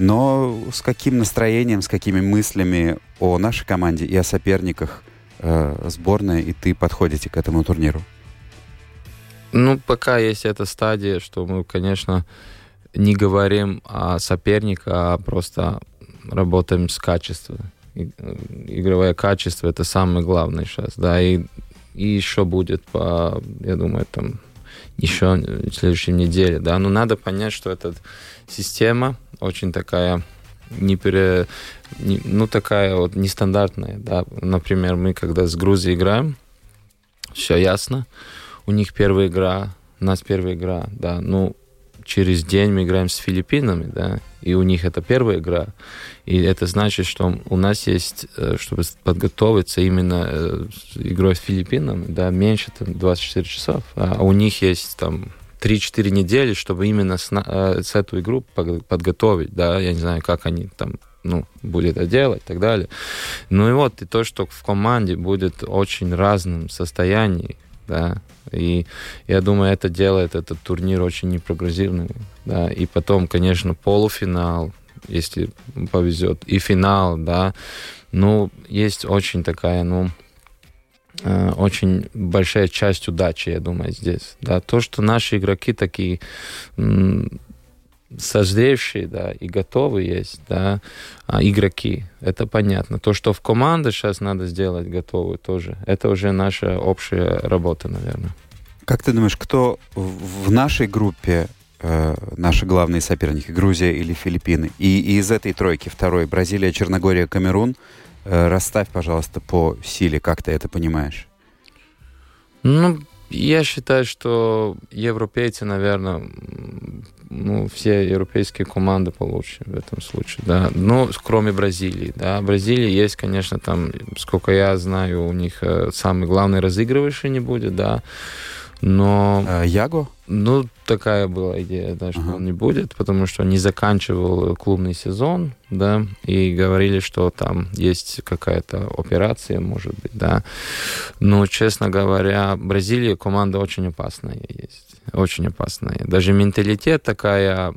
Но с каким настроением, с какими мыслями о нашей команде и о соперниках э, сборная и ты подходите к этому турниру? Ну, пока есть эта стадия, что мы, конечно, не говорим о сопернике, а просто работаем с качеством. Игровое качество — это самое главное сейчас, да, и, и еще будет, по, я думаю, там, еще в следующей неделе, да, но надо понять, что эта система очень такая, не пере, не, ну, такая вот нестандартная, да, например, мы когда с Грузией играем, все ясно, у них первая игра, у нас первая игра, да, ну, через день мы играем с Филиппинами, да, и у них это первая игра, и это значит, что у нас есть, чтобы подготовиться именно с игрой с Филиппинами, да, меньше там двадцать четыре часов, а у них есть там три-четыре недели, чтобы именно с, с эту игру подготовить, да, я не знаю, как они там, ну, будет это делать и так далее. Ну и вот, и то, что в команде будет очень разном состоянии, да, и я думаю, это делает этот турнир очень непрогнозируемым, да, и потом, конечно, полуфинал, если повезет, и финал, да, ну, есть очень такая, ну, э, очень большая часть удачи, я думаю, здесь, да, то, что наши игроки такие м- созревшие, да, и готовы есть, да, а игроки, это понятно. То, что в команде сейчас надо сделать готовую тоже, это уже наша общая работа, наверное. Как ты думаешь, кто в нашей группе э, наши главные соперники, Грузия или Филиппины. И, и из этой тройки второй Бразилия, Черногория, Камерун. Э, расставь, пожалуйста, по силе, как ты это понимаешь? Ну, я считаю, что европейцы, наверное, ну, все европейские команды получше в этом случае, да. Ну, кроме Бразилии, да. Бразилия есть, конечно, там, сколько я знаю, у них самый главный разыгрывающий не будет, да. Но... А, Яго? Ну, такая была идея, да, что ага. он не будет, потому что не заканчивал клубный сезон, да, и говорили, что там есть какая-то операция, может быть, да. Но, честно говоря, Бразилия команда очень опасная есть, очень опасная. Даже менталитет такая,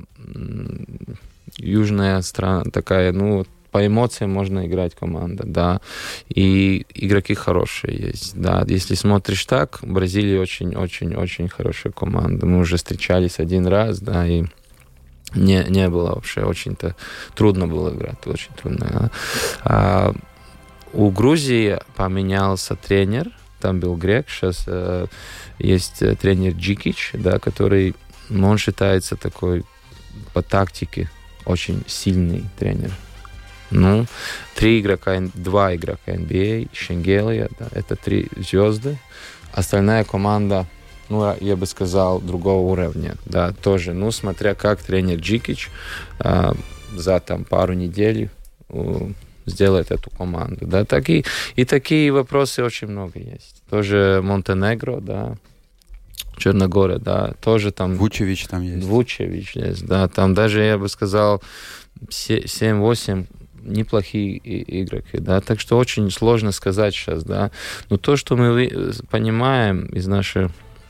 южная страна, такая, ну, по эмоциям можно играть команда, да, и игроки хорошие есть, да. Если смотришь так, Бразилия очень-очень-очень хорошая команда. Мы уже встречались один раз, да, и не, не было вообще очень-то трудно было играть, очень трудно. Да? А у Грузии поменялся тренер, там был грек, сейчас э, есть тренер Джикич, да, который, ну, он считается такой по тактике очень сильный тренер. Ну, три игрока, два игрока эн би эй, Шенгелия, да, это три звезды. Остальная команда, ну, я бы сказал, другого уровня, да, тоже. Ну, смотря как тренер Джикич э, за там пару недель э, сделает эту команду, да. Такие, и такие вопросы очень много есть. Тоже Монтенегро, да, Черногория, да, тоже там... Вучевич там есть. Вучевич есть, да, там даже, я бы сказал, семь-восемь неплохие игроки, да, так что очень сложно сказать сейчас, да, но то, что мы понимаем из нашего,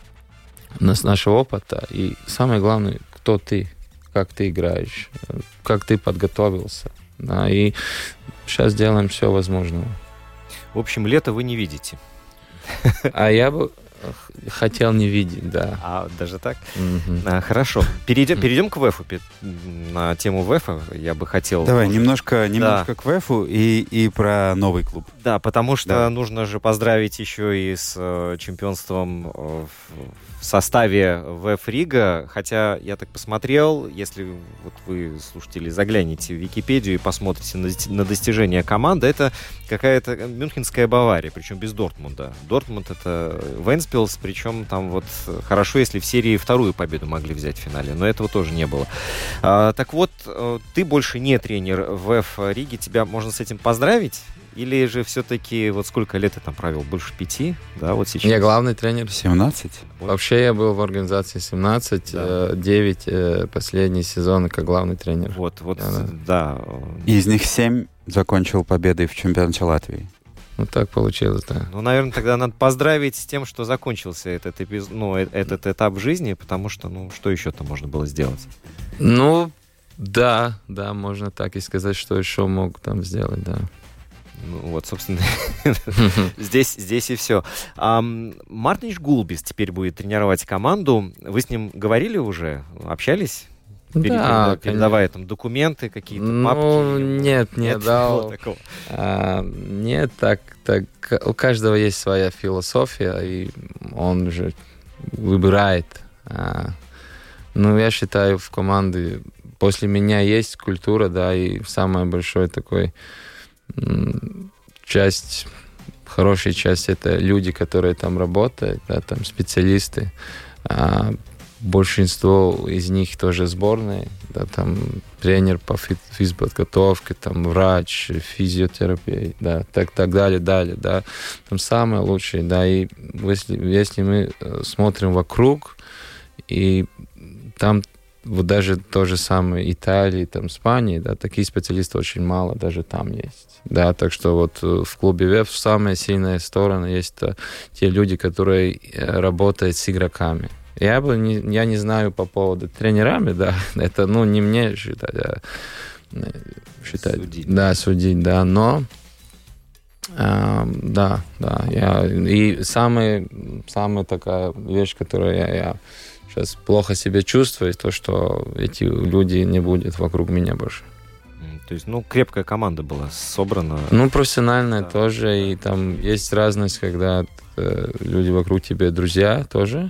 из нашего опыта, и самое главное, кто ты, как ты играешь, как ты подготовился, да, и сейчас делаем все возможное. В общем, лето вы не видите. А я бы хотел не видеть, да. А, даже так? Mm-hmm. А, хорошо. Перейдем, перейдем к ВЭФу. На тему ВЭФа я бы хотел... Давай, немножко, немножко да. к ВЭФу и, и про новый клуб. Да, потому что да. нужно же поздравить еще и с э, чемпионством в, в составе ВЭФ Рига. Хотя я так посмотрел, если вот вы, слушатели, заглянете в Википедию и посмотрите на, на достижения команды, это какая-то мюнхенская Бавария, причем без Дортмунда. Дортмунд — это Венспилс, причем там вот хорошо, если в серии вторую победу могли взять в финале, но этого тоже не было. А, так вот, ты больше не тренер ВЭФ Риги, тебя можно с этим поздравить? Или же все-таки, вот сколько лет ты там провел? Больше пяти? Да, вот сейчас. Я главный тренер. семнадцать? Вообще я был в организации семнадцать, да. девять э, последний сезон как главный тренер. Вот, вот, да. да. И из них семь закончил победой в чемпионате Латвии. Ну, так получилось, да. Ну, наверное, тогда надо поздравить с тем, что закончился этот, эпиз... ну, этот этап жизни, потому что, ну, что еще-то можно было сделать? Ну, да, да, можно так и сказать, что еще мог там сделать, да. Ну, вот, собственно, здесь, здесь и все. А, Мартинш Гулбис теперь будет тренировать команду. Вы с ним говорили уже? Общались? Да, передавая там документы, какие-то ну, папки? Ну, нет, не нет, дал. А, нет, так, так, у каждого есть своя философия, и он же выбирает. А, ну, я считаю, в команде после меня есть культура, да, и самая большая такой часть, хорошая часть — это люди, которые там работают, да, там специалисты. А, большинство из них тоже сборные, да, там тренер по физподготовке, там врач, физиотерапевт, да, так, так далее, далее, да, там самые лучшие, да, и если, если мы смотрим вокруг, и там вот даже то же самое Италии, там, Испании, да, такие специалисты очень мало даже там есть. Да, так что вот в клубе ВЭФ самая сильная сторона есть -то те люди, которые работают с игроками. Я бы не, я не знаю по поводу тренерами, да, это, ну, не мне считать, а считать, судить. Да, судить, да, но а, да, да, я, и самая, самая такая вещь, которую я, я сейчас плохо себя чувствую, то, что эти люди не будут вокруг меня больше. То есть, ну, крепкая команда была собрана. Ну, профессиональная да, тоже, да. И там есть разность, когда э, люди вокруг тебя друзья тоже,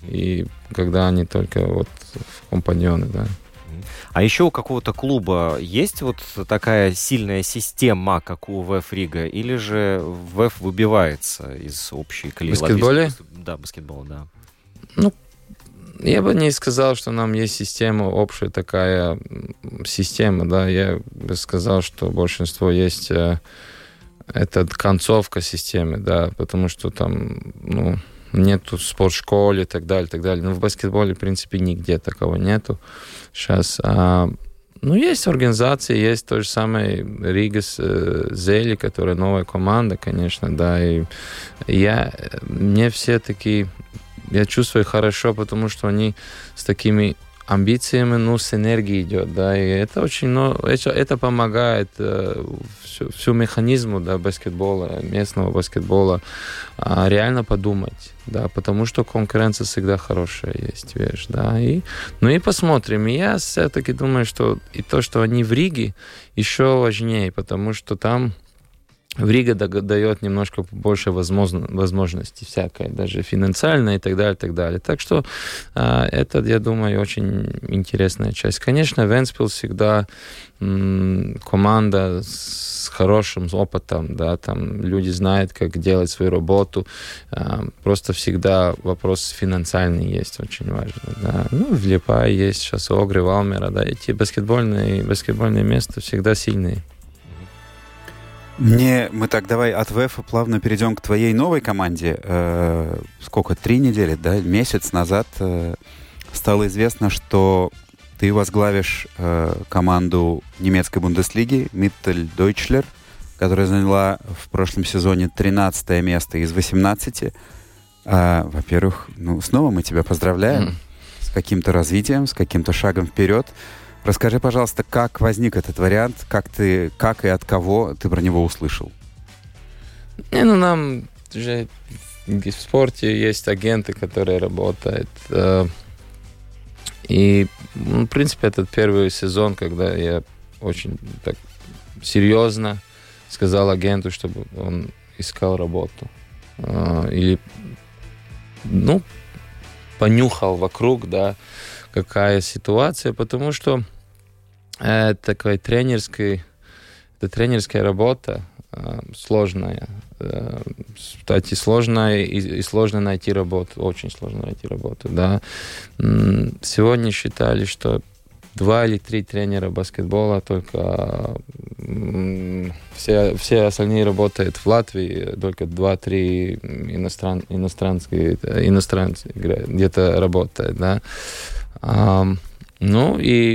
и когда они только вот компаньоны, да. А еще у какого-то клуба есть вот такая сильная система, как у ВФ Рига, или же ВФ выбивается из общей колеи? В баскетболе? Да, баскетбол, да. Ну, я бы не сказал, что нам есть система, общая такая система, да. Я бы сказал, что большинство есть э, это концовка системы, да, потому что там, ну, нету спортшколы и так далее, так далее. Но в баскетболе, в принципе, нигде такого нету сейчас. А, ну, есть организации, есть то же самое Ригас Зели, которая новая команда, конечно, да. И я, мне все такие, я чувствую хорошо, потому что они с такими амбициями, ну, с энергией идет, да, и это очень, ну, это, это помогает э, всю, всю механизму, да, баскетбола, местного баскетбола, э, реально подумать, да, потому что конкуренция всегда хорошая есть, вещь, да, и, ну и посмотрим, и я все-таки думаю, что и то, что они в Риге, еще важнее, потому что там в Риге дает немножко больше возможностей всякой, даже финансовой и так далее, так далее. Так что э, это, я думаю, очень интересная часть. Конечно, Вентспилс всегда м, команда с хорошим опытом, да, там люди знают, как делать свою работу. Э, просто всегда вопрос финансовый есть, очень важный. Да. Ну, в Лиепае есть сейчас Огры, Валмера, да, эти баскетбольные, баскетбольные места всегда сильные. Мне, мы так давай от ВЭФа плавно перейдем к твоей новой команде. Э, сколько, три недели, да, месяц назад э, стало известно, что ты возглавишь э, команду немецкой Бундеслиги Mittel Deutschler, которая заняла в прошлом сезоне тринадцатое место из восемнадцати. Э, во-первых, ну, снова мы тебя поздравляем mm. с каким-то развитием, с каким-то шагом вперед. Расскажи, пожалуйста, как возник этот вариант, как ты, как и от кого ты про него услышал? Не, ну нам же в спорте есть агенты, которые работают. Э, и, ну, в принципе, этот первый сезон, когда я очень так серьезно сказал агенту, чтобы он искал работу. Э, или, ну, понюхал вокруг, да, какая ситуация, потому что э, такая тренерская, это тренерская работа э, сложная. Э, кстати, сложная и, и сложно найти работу, очень сложно найти работу, да. Сегодня считали, что два или три тренера баскетбола, только э, все, все остальные работают в Латвии, только два-три иностран, иностранские, иностранцы где-то работают, да. Um, ну и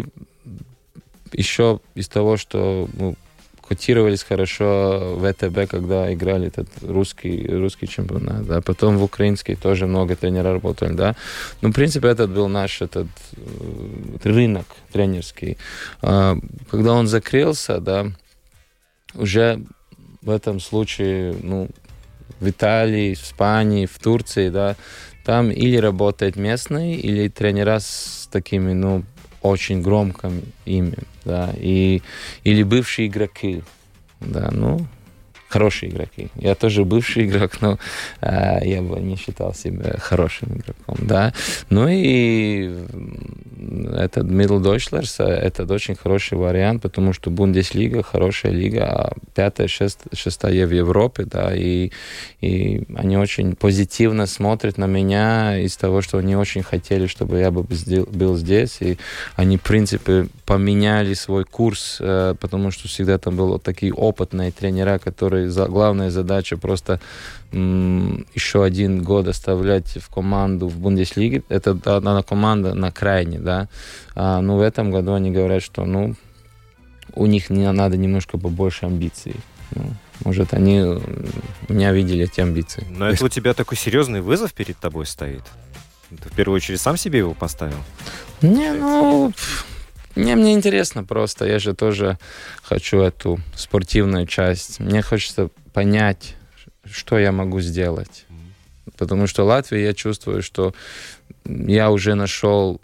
еще из того, что ну, котировались хорошо в ВТБ, когда играли этот русский, русский чемпионат, да, потом в украинский тоже много тренеров работали, да. Ну, в принципе, этот был наш этот рынок тренерский. Uh, когда он закрылся, да, уже в этом случае, ну, в Италии, в Испании, в Турции, да, там или работает местный, или тренера с такими, ну, очень громким именем, да, и, или бывшие игроки, да, ну, хорошие игроки. Я тоже бывший игрок, но э, я бы не считал себя хорошим игроком, да. Ну и этот Mittel Deutschler, это очень хороший вариант, потому что Бундеслига хорошая лига, а пятая, шест, шестая в Европе, да, и, и они очень позитивно смотрят на меня из того, что они очень хотели, чтобы я был здесь, и они, в принципе, поменяли свой курс, э, потому что всегда там были такие опытные тренера, которые за, главная задача просто м, еще один год оставлять в команду в Бундеслиге. Это одна команда на крайне, да. А, но в этом году они говорят, что, ну, у них не надо немножко побольше амбиций. Ну, может, они меня видели эти амбиции. Но это у тебя такой серьезный вызов перед тобой стоит? Ты в первую очередь сам себе его поставил? Не, ну... Мне, мне интересно просто. Я же тоже хочу эту спортивную часть. Мне хочется понять, что я могу сделать. Потому что в Латвии я чувствую, что я уже нашел,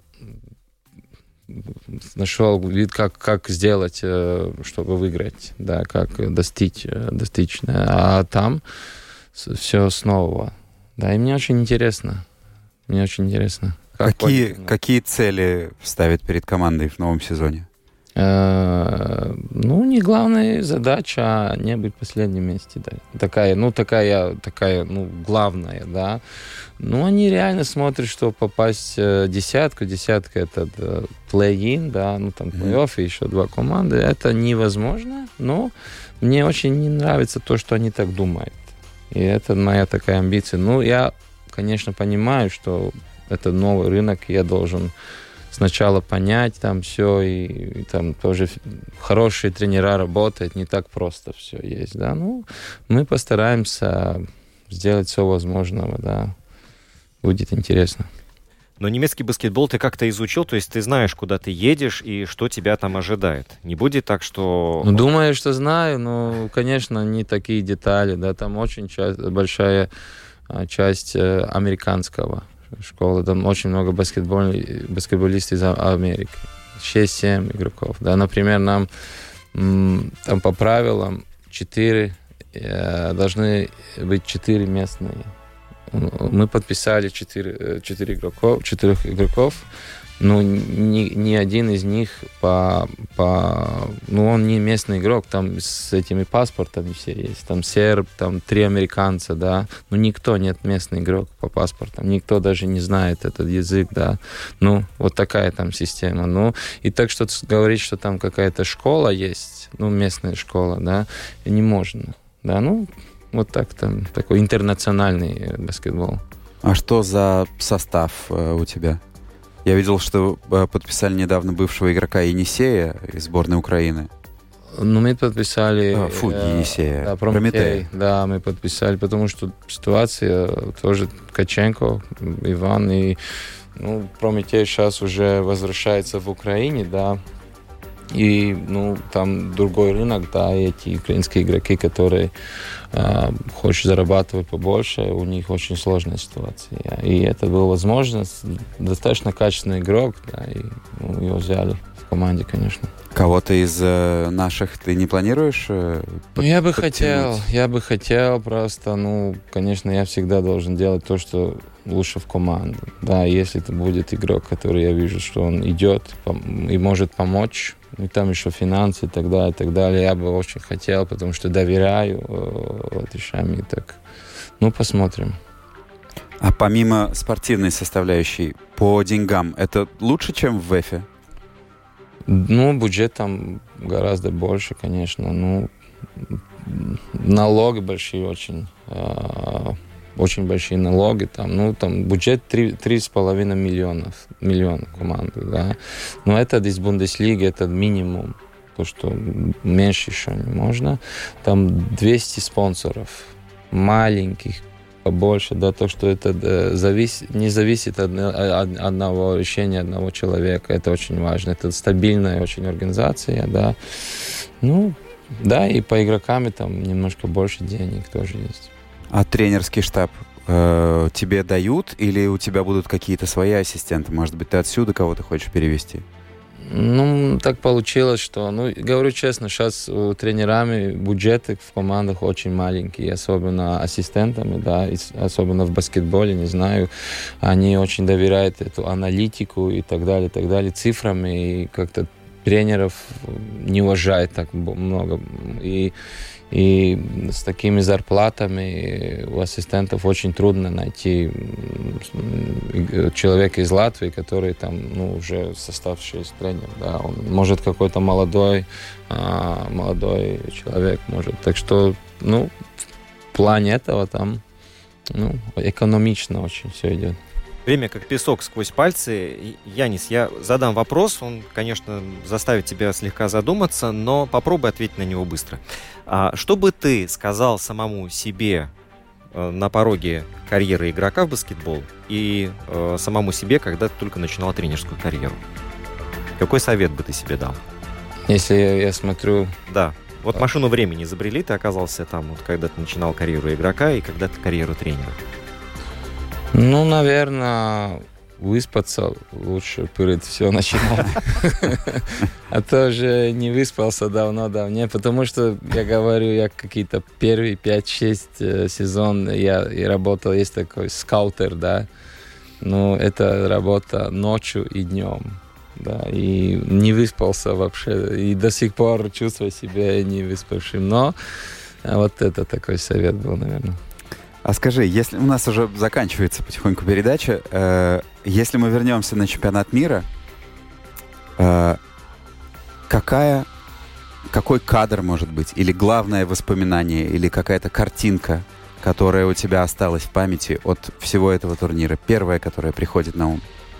нашел вид, как, как сделать, чтобы выиграть, да, как достичь, достичь. А там все с нового. Да, и мне очень интересно. мне очень интересно. Как какие, какие цели ставит перед командой в новом сезоне? Э, ну, не главная задача, а не быть в последнем месте. Да. Такая, ну, такая, такая, ну, главная, да. Ну, они реально смотрят, что попасть в десятку, десятка это плей-ин, да, ну, там плей-офф и еще два команды, это невозможно, но мне очень не нравится то, что они так думают. И это моя такая амбиция. Ну, я, конечно, понимаю, что это новый рынок, и я должен сначала понять там все, и, и там тоже хорошие тренера работают, не так просто все есть, да. Ну, мы постараемся сделать все возможное, да. Будет интересно. Но немецкий баскетбол ты как-то изучил, то есть ты знаешь, куда ты едешь и что тебя там ожидает. Не будет так, что... Ну, думаю, что знаю, но, конечно, не такие детали, да, там очень часть, большая часть американского школы, там очень много баскетбол, баскетболистов из Америки, шесть-семь игроков, да, например, нам там по правилам четыре, должны быть четыре местные. Мы подписали четыре, четыре игроков, четырех игроков, но ни, ни один из них по, по... Ну, он не местный игрок, там с этими паспортами все есть. Там серб, там три американца, да. Но никто нет местный игрок по паспортам. Никто даже не знает этот язык, да. Ну, вот такая там система. Ну, и так что говорить, что там какая-то школа есть, ну, местная школа, да, не можно, да, ну... Вот так там, такой интернациональный баскетбол. А что за состав э, у тебя? Я видел, что э, подписали недавно бывшего игрока Енисея из сборной Украины. Ну, мы подписали... А, фу, э, Енисея. Да, Прометей. Да, мы подписали, потому что ситуация тоже Ткаченко, Иван, и ну, Прометей сейчас уже возвращается в Украине, да. И, ну, там другой рынок, да, и эти украинские игроки, которые э, хотят зарабатывать побольше, у них очень сложная ситуация. И это была возможность, достаточно качественный игрок, да, и ну, его взяли в команде, конечно. Кого-то из э, наших ты не планируешь э, под, ну, я бы подтянуть? хотел, я бы хотел просто, ну, конечно, я всегда должен делать то, что лучше в команде. Да, если это будет игрок, который я вижу, что он идет и может помочь, и там еще финансы и так далее, и так далее, я бы очень хотел, потому что доверяю э, латышам и так. Ну, посмотрим. А помимо спортивной составляющей, по деньгам, это лучше, чем в ВЭФе? Ну, бюджет там гораздо больше, конечно. Ну, налоги большие очень. Э, очень большие налоги. Там, ну, там бюджет три с половиной миллиона, миллиона команды, да. Но это из Бундеслиги, это минимум. То, что меньше еще не можно. Там двести спонсоров. Маленьких, побольше, да, то, что это да, завис, не зависит от, от одного решения одного человека. Это очень важно. Это стабильная очень организация, да. Ну, да, и по игрокам там немножко больше денег тоже есть. А тренерский штаб э, тебе дают или у тебя будут какие-то свои ассистенты? Может быть, ты отсюда кого-то хочешь перевести? Ну, так получилось, что, ну, говорю честно, сейчас у тренерами бюджеты в командах очень маленькие, особенно ассистентами, да, особенно в баскетболе, не знаю, они очень доверяют эту аналитику и так далее, и так далее, цифрами, и как-то тренеров не уважают так много. И И с такими зарплатами у ассистентов очень трудно найти человека из Латвии, который там, ну, уже составшийся тренер. Да. Он может какой-то молодой, а, молодой человек может. Так что, ну, в плане этого там, ну, экономично очень все идет. Время как песок сквозь пальцы. Янис, я задам вопрос, он, конечно, заставит тебя слегка задуматься, но попробуй ответить на него быстро. А что бы ты сказал самому себе э, на пороге карьеры игрока в баскетбол и э, самому себе, когда ты только начинал тренерскую карьеру? Какой совет бы ты себе дал? Если я, я смотрю... Да. Вот машину времени изобрели, ты оказался там, вот, когда ты начинал карьеру игрока и когда ты карьеру тренера. Ну, наверное, выспаться лучше перед все начинать. А то уже не выспался давно-давно, потому что, я говорю, я какие-то первые пять-шесть сезон я работал, есть такой скаутер, да, но это работа ночью и днем. Да, и не выспался вообще, и до сих пор чувствую себя не выспавшим. Но вот это такой совет был, наверное. А скажи, если у нас уже заканчивается потихоньку передача, э, если мы вернемся на чемпионат мира, э, какая, какой кадр может быть, или главное воспоминание, или какая-то картинка, которая у тебя осталась в памяти от всего этого турнира, первая, которая приходит на ум?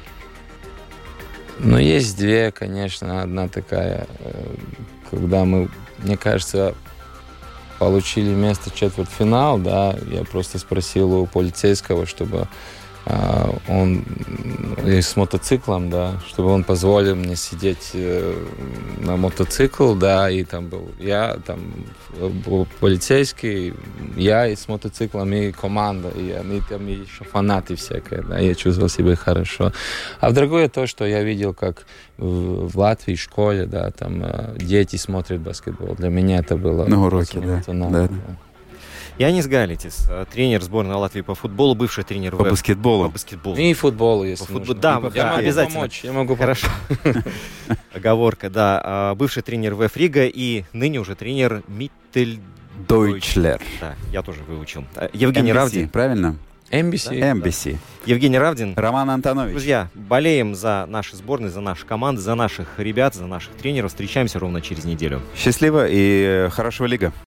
Ну, есть две, конечно. Одна такая, когда мы, мне кажется, получили место в четвертьфинал, да, я просто спросил у полицейского, чтобы а, он с мотоциклом, да, чтобы он позволил мне сидеть э, на мотоцикл, да, и там был я, там был полицейский, я и с мотоциклом, и команда, и они там и еще фанаты всякие, да, я чувствовал себя хорошо. А другое то, что я видел, как в, в Латвии, в школе, да, там э, дети смотрят баскетбол. Для меня это было... На уроке, да. да. Янис Галитис, тренер сборной Латвии по футболу, бывший тренер по баскетболу. По баскетболу. И футболу, если по футболу. нужно. Да, я да, могу обязательно. Помочь, я могу Хорошо. Оговорка, да. Бывший тренер ВФ Рига и ныне уже тренер Миттель Дойчлер. Да, я тоже выучил. Евгений Равдин. Правильно? эм би си. эм би си. Евгений Равдин. Роман Антонович. Друзья, болеем за наши сборные, за наши команды, за наших ребят, за наших тренеров. Встречаемся ровно через неделю. Счастливо и хорошего лига.